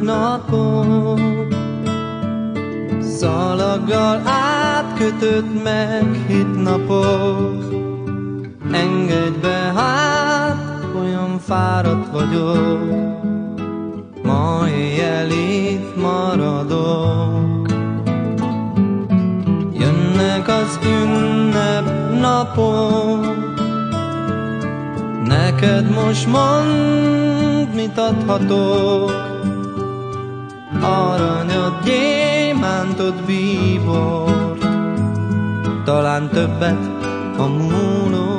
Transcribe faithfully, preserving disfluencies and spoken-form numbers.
napok, szalaggal átkötött meghit napok. Engedj be hát, olyan fáradt vagyok, ma éjjel itt maradok. Jönnek az ünnep napok, neked most mondd, mit adhatok. Aranyat, gyémántot, bíbort, talán többet a múló.